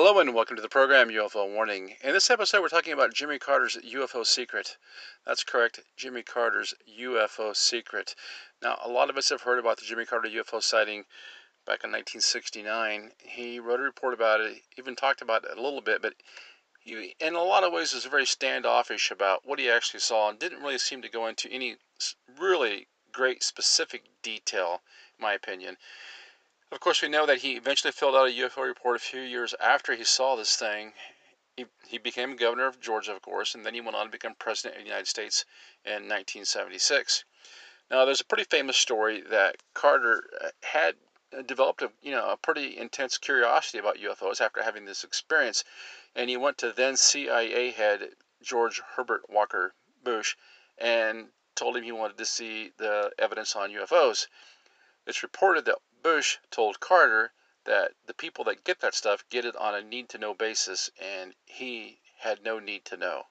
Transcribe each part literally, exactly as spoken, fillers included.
Hello and welcome to the program U F O Warning. In this episode, we're talking about Jimmy Carter's U F O secret. That's correct, Jimmy Carter's U F O secret. Now, a lot of us have heard about the Jimmy Carter U F O sighting back in nineteen sixty-nine. He wrote a report about it, even talked about it a little bit, but he, in a lot of ways, was very standoffish about what he actually saw and didn't really seem to go into any really great specific detail, in my opinion. Of course, we know that he eventually filled out a U F O report a few years after he saw this thing. He, he became governor of Georgia, of course, and then he went on to become president of the United States in nineteen seventy-six. Now, there's a pretty famous story that Carter had developed a, you know, a pretty intense curiosity about U F Os after having this experience, and he went to then C I A head George Herbert Walker Bush and told him he wanted to see the evidence on U F Os. It's reported that Bush told Carter that the people that get that stuff get it on a need-to-know basis, and he had no need to know.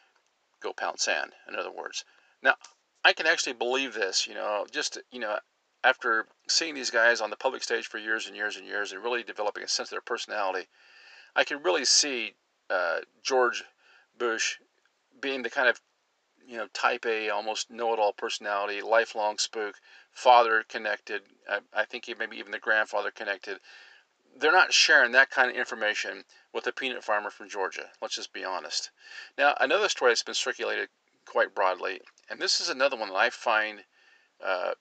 Go pound sand, in other words. Now, I can actually believe this, you know, just, you know, after seeing these guys on the public stage for years and years and years and really developing a sense of their personality, I can really see uh, George Bush being the kind of, you know, type A, almost know-it-all personality, lifelong spook, father connected. I, I think he maybe even the grandfather connected. They're not sharing that kind of information with a peanut farmer from Georgia. Let's just be honest. Now, another story that's been circulated quite broadly, and this is another one that I find uh,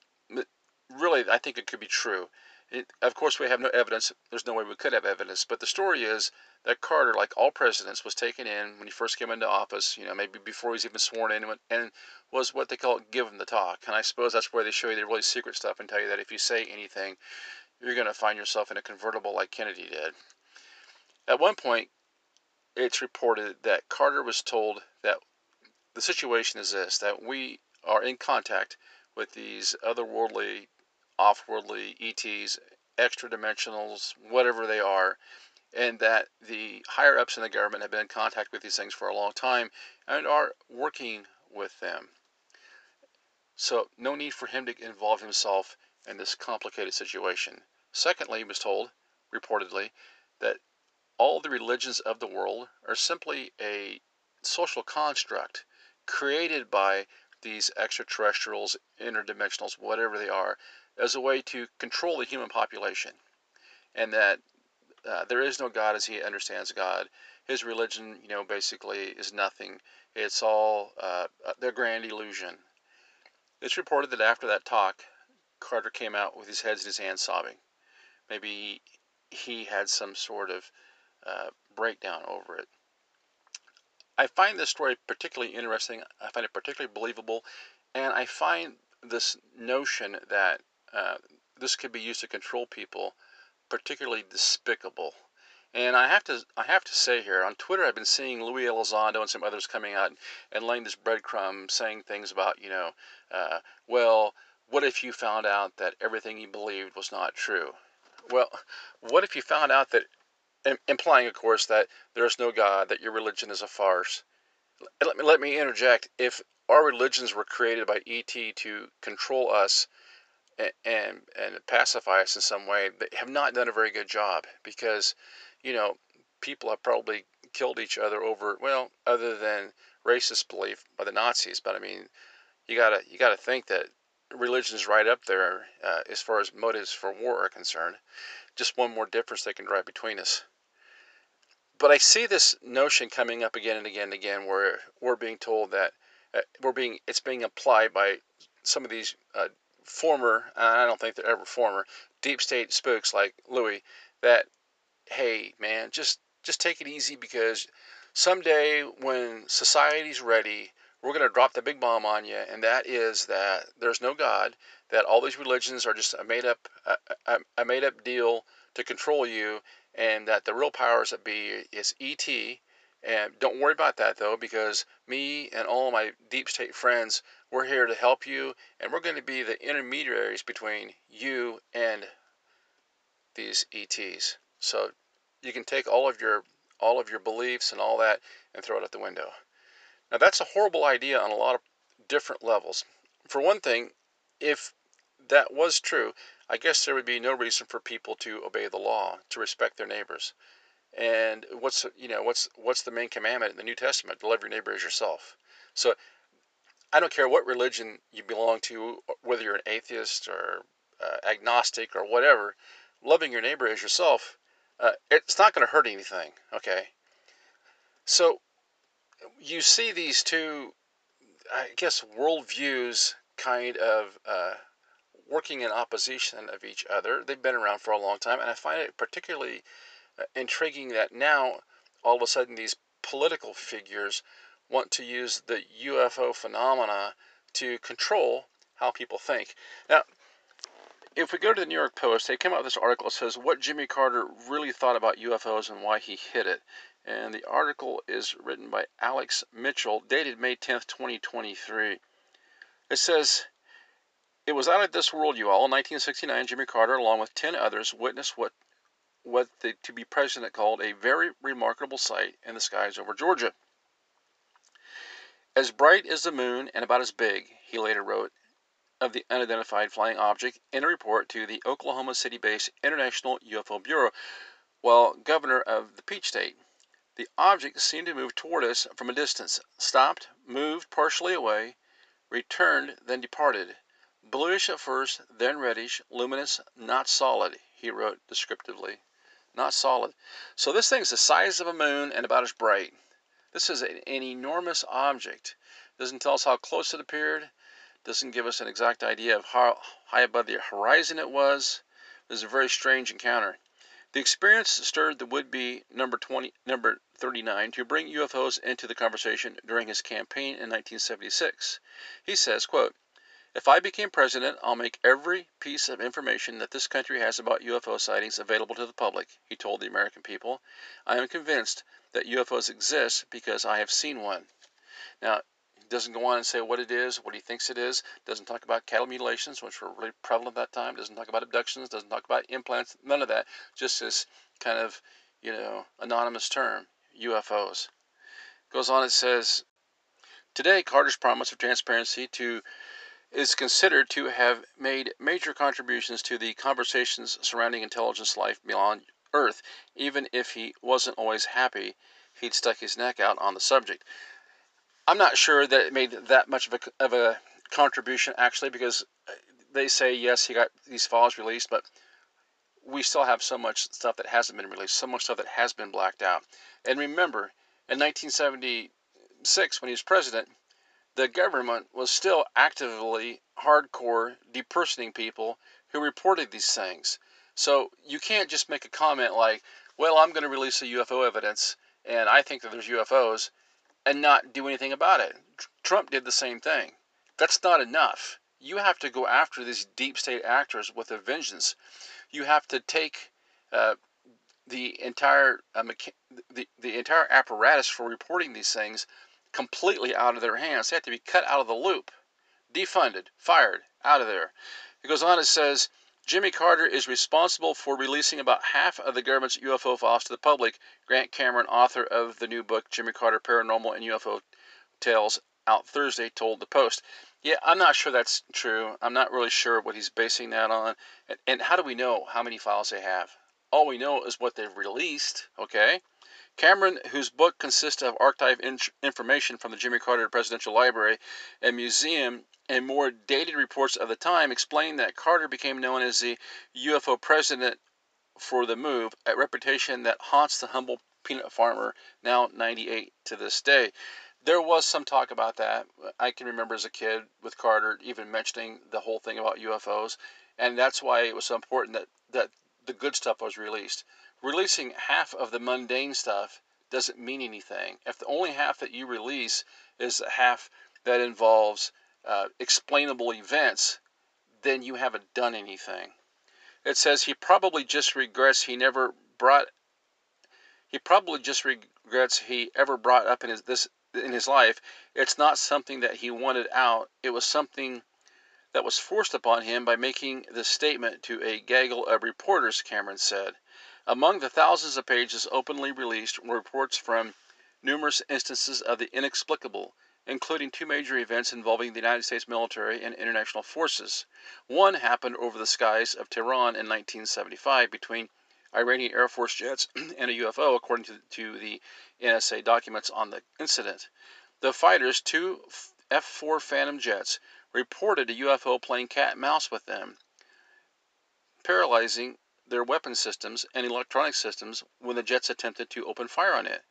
really, I think it could be true. It, of course, we have no evidence. There's no way we could have evidence. But the story is that Carter, like all presidents, was taken in when he first came into office, you know, maybe before he was even sworn in, and was what they call given the talk. And I suppose that's where they show you the really secret stuff and tell you that if you say anything, you're going to find yourself in a convertible like Kennedy did. At one point, it's reported that Carter was told that the situation is this, that we are in contact with these otherworldly, off-worldly E Ts, extra-dimensionals, whatever they are, and that the higher-ups in the government have been in contact with these things for a long time and are working with them. So no need for him to involve himself in this complicated situation. Secondly, he was told, reportedly, that all the religions of the world are simply a social construct created by these extraterrestrials, interdimensionals, whatever they are, as a way to control the human population. And that uh, there is no God as he understands God. His religion, you know, basically is nothing. It's all uh, their grand illusion. It's reported that after that talk, Carter came out with his head in his hands sobbing. Maybe he had some sort of uh, breakdown over it. I find this story particularly interesting. I find it particularly believable, and I find this notion that uh, this could be used to control people particularly despicable. And I have to I have to say here, on Twitter I've been seeing Louis Elizondo and some others coming out and laying this breadcrumb, saying things about, you know, uh, well, what if you found out that everything you believed was not true? Well, what if you found out that, implying, of course, that there is no God, that your religion is a farce? Let me, let me interject. If our religions were created by E T to control us and, and and pacify us in some way, they have not done a very good job, because, you know, people have probably killed each other over, well, other than racist belief by the Nazis. But I mean, you gotta you gotta think that religion is right up there uh, as far as motives for war are concerned. Just one more difference they can drive between us. But I see this notion coming up again and again and again, where we're being told that uh, we're being it's being applied by some of these uh, former, and I don't think they're ever former, deep state spooks like Louis, that, hey man, just just take it easy, because someday when society's ready, we're going to drop the big bomb on you, and that is that there's no God, that all these religions are just a made up a, a made up deal to control you, and that the real powers that be is E T. And don't worry about that, though, because me and all my deep state friends, we're here to help you, and we're going to be the intermediaries between you and these E Ts. So you can take all of your all of your beliefs and all that and throw it out the window. Now, that's a horrible idea on a lot of different levels. For one thing, if that was true, I guess there would be no reason for people to obey the law, to respect their neighbors. And what's you know what's what's the main commandment in the New Testament? To love your neighbor as yourself. So I don't care what religion you belong to, whether you're an atheist or uh, agnostic or whatever. Loving your neighbor as yourself, uh, it's not going to hurt anything. Okay, so you see these two, I guess, worldviews kind of uh, working in opposition of each other. They've been around for a long time, and I find it particularly uh, intriguing that now all of a sudden these political figures want to use the U F O phenomena to control how people think. Now, if we go to the New York Post, they came out with this article that says what Jimmy Carter really thought about U F Os and why he hid it. And the article is written by Alex Mitchell, dated May tenth, twenty twenty-three. It says, "It was out of this world, you all. In nineteen sixty-nine, Jimmy Carter, along with ten others, witnessed what what the to-be president called a very remarkable sight in the skies over Georgia. As bright as the moon and about as big," he later wrote, "of the unidentified flying object in a report to the Oklahoma City-based International U F O Bureau while governor of the Peach State. The object seemed to move toward us from a distance, stopped, moved partially away, returned, then departed. Bluish at first, then reddish, luminous, not solid," he wrote descriptively. Not solid. So this thing's the size of a moon and about as bright. This is an, an enormous object. Doesn't tell us how close it appeared. Doesn't give us an exact idea of how high above the horizon it was. It was a very strange encounter. The experience stirred the would-be number twenty, number thirty-nine to bring U F Os into the conversation during his campaign in nineteen seventy-six. He says, quote, "If I became president, I'll make every piece of information that this country has about U F O sightings available to the public," he told the American people. "I am convinced that U F Os exist because I have seen one." Now, he doesn't go on and say what it is, what he thinks it is. Doesn't talk about cattle mutilations, which were really prevalent at that time. Doesn't talk about abductions. Doesn't talk about implants. None of that. Just this kind of, you know, anonymous term, U F Os. Goes on, it says, "Today, Carter's promise of transparency to is considered to have made major contributions to the conversations surrounding intelligence life beyond Earth, even if he wasn't always happy he'd stuck his neck out on the subject." I'm not sure that it made that much of a, of a contribution, actually, because they say, yes, he got these files released, but we still have so much stuff that hasn't been released, so much stuff that has been blacked out. And remember, in nineteen seventy-six, when he was president, the government was still actively, hardcore, depersoning people who reported these things. So you can't just make a comment like, well, I'm going to release the U F O evidence, and I think that there's U F Os, and not do anything about it. Trump did the same thing. That's not enough. You have to go after these deep state actors with a vengeance. You have to take uh, the entire uh, the, the entire apparatus for reporting these things completely out of their hands. They have to be cut out of the loop, defunded, fired, out of there. It goes on, it says, "Jimmy Carter is responsible for releasing about half of the government's U F O files to the public," Grant Cameron, author of the new book, Jimmy Carter, Paranormal and U F O Tales, out Thursday, told the Post. Yeah, I'm not sure that's true. I'm not really sure what he's basing that on. And, and how do we know how many files they have? All we know is what they've released, okay? Cameron, whose book consists of archived in- information from the Jimmy Carter Presidential Library and Museum and more dated reports of the time, explained that Carter became known as the U F O president for the move, a reputation that haunts the humble peanut farmer, now ninety-eight to this day. There was some talk about that. I can remember as a kid with Carter even mentioning the whole thing about U F Os, and that's why it was so important that, that the good stuff was released. Releasing half of the mundane stuff doesn't mean anything. If the only half that you release is the half that involves uh, explainable events, then you haven't done anything. It says he probably just regrets he never brought. He probably just regrets he ever brought up in his this in his life. It's not something that he wanted out. It was something that was forced upon him by making this statement to a gaggle of reporters, Cameron said. Among the thousands of pages openly released were reports from numerous instances of the inexplicable, including two major events involving the United States military and international forces. One happened over the skies of Tehran in nineteen seventy-five between Iranian Air Force jets and a U F O, according to, to the N S A documents on the incident. The fighters, two F four Phantom jets, reported a U F O playing cat and mouse with them, paralyzing their weapon systems and electronic systems when the jets attempted to open fire on it.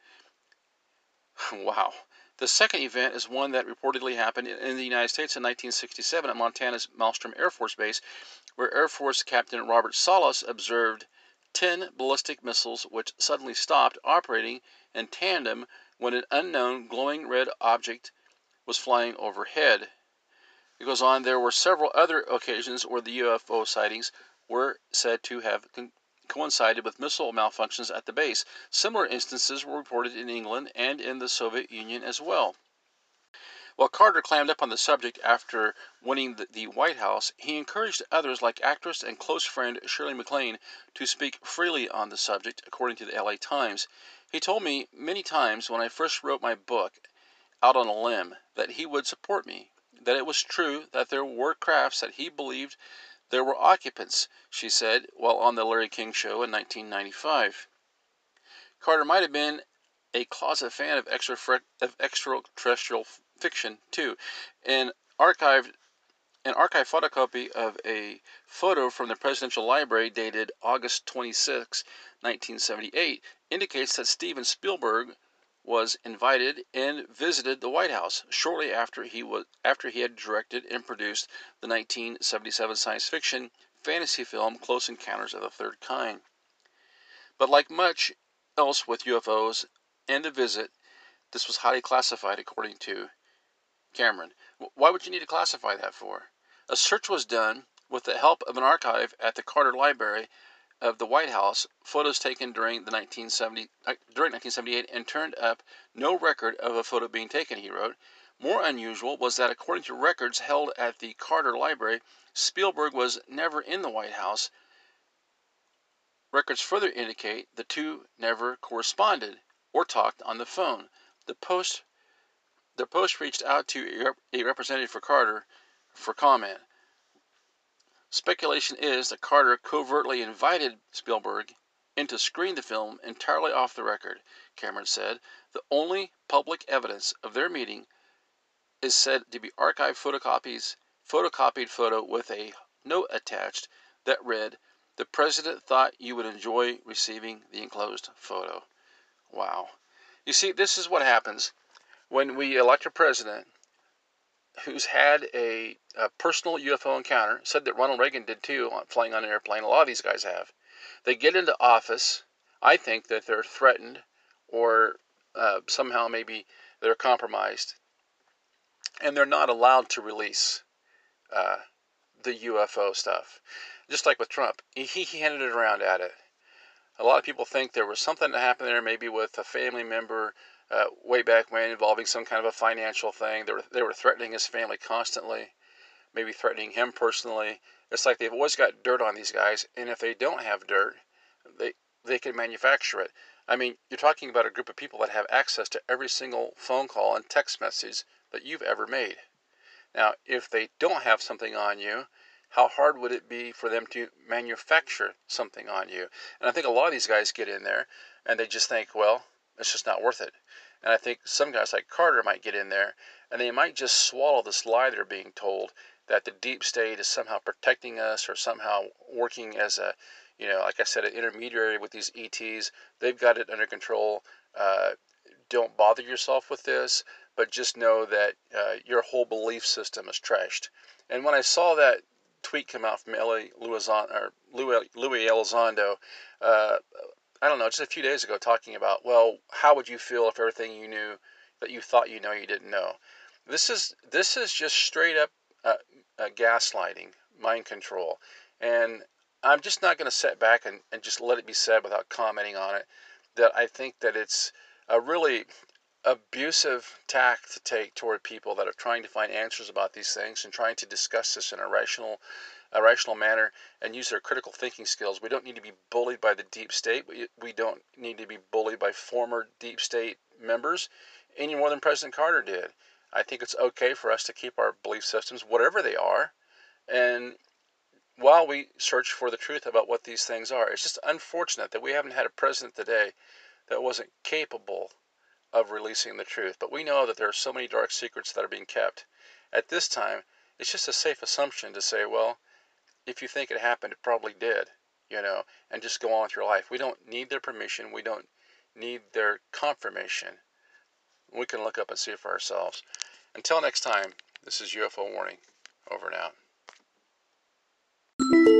Wow. The second event is one that reportedly happened in the United States in nineteen sixty-seven at Montana's Malmstrom Air Force Base, where Air Force Captain Robert Salas observed ten ballistic missiles which suddenly stopped operating in tandem when an unknown glowing red object was flying overhead. It goes on, there were several other occasions where the U F O sightings were said to have con- coincided with missile malfunctions at the base. Similar instances were reported in England and in the Soviet Union as well. While Carter clammed up on the subject after winning the, the White House, he encouraged others like actress and close friend Shirley MacLaine to speak freely on the subject, according to the L A Times. He told me many times when I first wrote my book, Out on a Limb, that he would support me, that it was true that there were crafts that he believed there were occupants, she said, while on the Larry King Show in nineteen ninety-five. Carter might have been a closet fan of, extra, of extraterrestrial fiction, too. An archived An archive photocopy of a photo from the Presidential Library dated August twenty-sixth, nineteen seventy-eight indicates that Steven Spielberg was invited and visited the White House shortly after he was after he had directed and produced the nineteen seventy-seven science fiction fantasy film Close Encounters of the Third Kind. But like much else with U F Os and the visit, this was highly classified, according to Cameron. Why would you need to classify that for? A search was done with the help of an archive at the Carter Library of the White House, photos taken during the nineteen seventy during nineteen seventy-eight, and turned up no record of a photo being taken, he wrote. More unusual was that according to records held at the Carter Library, Spielberg was never in the White House. Records further indicate the two never corresponded or talked on the phone. The Post The Post reached out to a representative for Carter for comment. Speculation is that Carter covertly invited Spielberg in to screen the film entirely off the record, Cameron said. The only public evidence of their meeting is said to be archived photocopies, photocopied photo with a note attached that read, "The president thought you would enjoy receiving the enclosed photo." Wow. You see, this is what happens when we elect a president who's had a, a personal U F O encounter. Said that Ronald Reagan did too, flying on an airplane. A lot of these guys have. They get into office. I think that they're threatened or uh, somehow maybe they're compromised. And they're not allowed to release uh, the U F O stuff. Just like with Trump. He, he handed it around at it. A lot of people think there was something that happened there, maybe with a family member uh, way back when, involving some kind of a financial thing. They were, they were threatening his family constantly, maybe threatening him personally. It's like they've always got dirt on these guys, and if they don't have dirt, they they can manufacture it. I mean, you're talking about a group of people that have access to every single phone call and text message that you've ever made. Now, if they don't have something on you, how hard would it be for them to manufacture something on you? And I think a lot of these guys get in there and they just think, well, it's just not worth it. And I think some guys like Carter might get in there and they might just swallow this lie they're being told that the deep state is somehow protecting us or somehow working as a, you know, like I said, an intermediary with these E Ts. They've got it under control. Uh, don't bother yourself with this, but just know that uh, your whole belief system is trashed. And when I saw that tweet come out from Louis Elizondo, uh, I don't know, just a few days ago, talking about, well, how would you feel if everything you knew that you thought you know you didn't know? This is this is just straight up uh, uh, gaslighting, mind control, and I'm just not going to sit back and, and just let it be said without commenting on it. That I think that it's a really abusive tack to take toward people that are trying to find answers about these things and trying to discuss this in a rational, a rational manner and use their critical thinking skills. We don't need to be bullied by the deep state. We, we don't need to be bullied by former deep state members any more than President Carter did. I think it's okay for us to keep our belief systems, whatever they are, and while we search for the truth about what these things are. It's just unfortunate that we haven't had a president today that wasn't capable of releasing the truth. But we know that there are so many dark secrets that are being kept. At this time, it's just a safe assumption to say, well, if you think it happened, it probably did, you know, and just go on with your life. We don't need their permission. We don't need their confirmation. We can look up and see it for ourselves. Until next time, this is U F O Warning. Over and out.